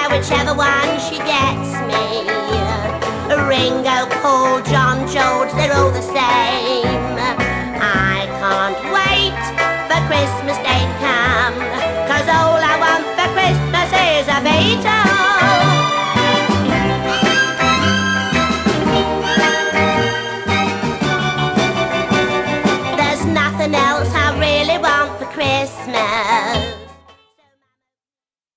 whichever one she gets me. Ringo, Paul, John, George, they're all the same. I can't wait for Christmas Day to come, 'cause all I want for Christmas is a Beatle. There's nothing else I really want for Christmas.